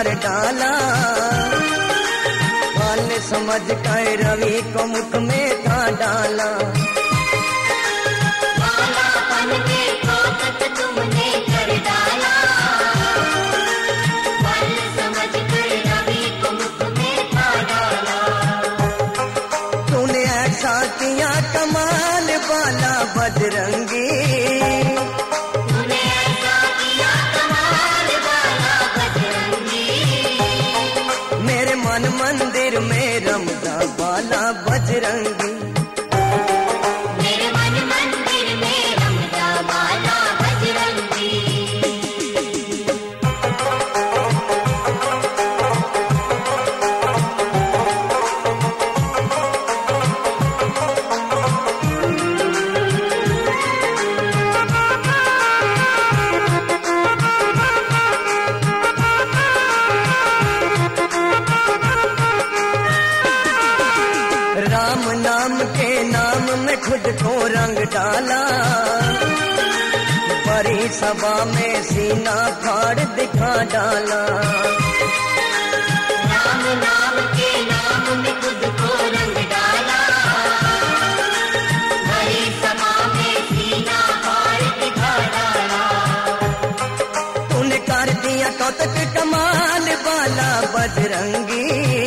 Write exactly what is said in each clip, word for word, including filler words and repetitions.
कर डाला, बाल समझ कर रवि को मुख में था डाला। बालापन के कोतक तुमने कर डाला, बाल समझ कर रवि को मुख में था डाला। तूने ऐसा किया कमाल वाला बजरंगी, तूने ऐसा किया कमाल वाला बजरंगी। मेरे मन मंदिर में रमदा वाला बजरंगी, मेरे मन मंदिर में रमदा वाला बजरंगी। राम नाम के नाम में खुद को रंग डाला, बड़ी सभा में सीना फाड़ दिखा डाला। राम नाम के नाम में खुद को रंग डाला, बड़ी सभा में सीना फाड़ दिखा डाला। तूने कर दिया कौतक कमाल वाला बजरंगी,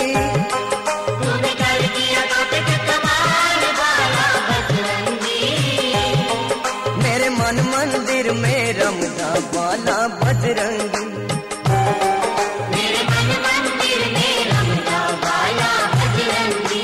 मन मंदिर में रमदा वाला बजरंगी, मेरे मन मंदिर में रमदा वाला बजरंगी।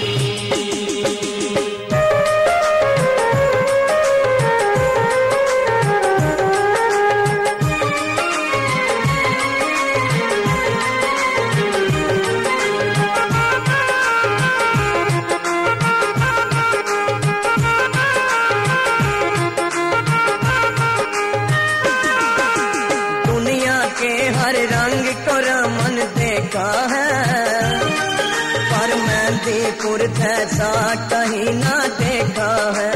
हर रंग को रमन देखा है, पर मेहंदीपुर जैसा कहीं ना देखा है।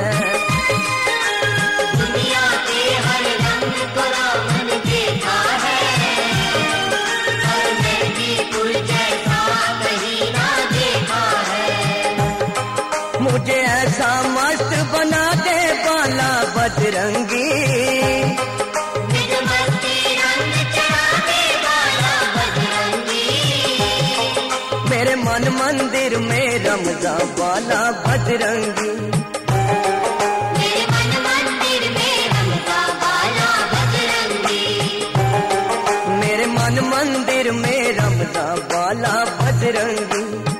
दुनिया के हर रंग को रमन देखा है, पर मेहंदीपुर जैसा कहीं ना देखा है। मुझे ऐसा मस्त बना दे वाला बजरंगी, मेरे मन मंदिर में रमदा वाला बजरंगी, मेरे मन मंदिर में रमदा वाला बजरंगी, मेरे मन मंदिर में रमदा वाला बजरंगी।